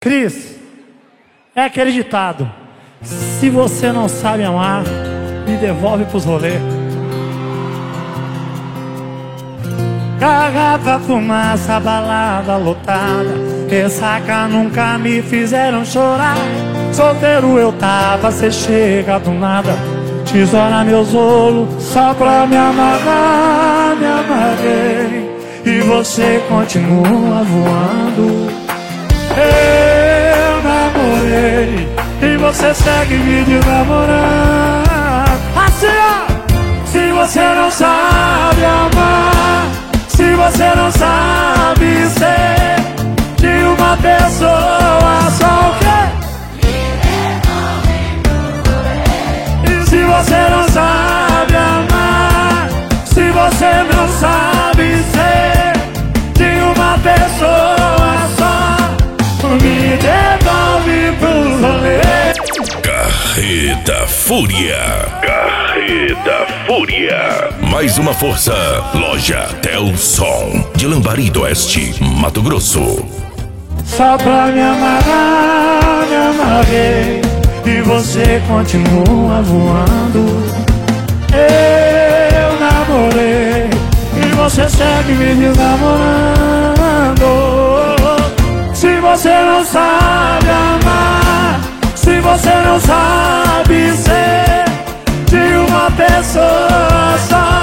Cris, é aquele ditado: se você não sabe amar, me devolve pros rolês. Garrafa, fumaça, balada lotada, ressaca nunca me fizeram chorar. Solteiro eu tava, cê chega do nada, tesoura meus olhos só pra me amarrar. Me amarrei e você continua voando. Eu namorei e você segue me desnamorando. Assim ó! Se você não sabe amar, se você não sabe ser de uma pessoa só, o quê? E se você não sabe amar, se você não sabe ser de uma pessoa só, me devolve pro rolê. Carreta Fúria. Carreta Fúria. Mais uma força. Loja Telson, de Lambari do Oeste, Mato Grosso. Só pra me amarrar, me amarrei e você continua voando. Eu namorei e você segue me desnamorando. Se você não sabe amar, se você não sabe ser de uma pessoa só,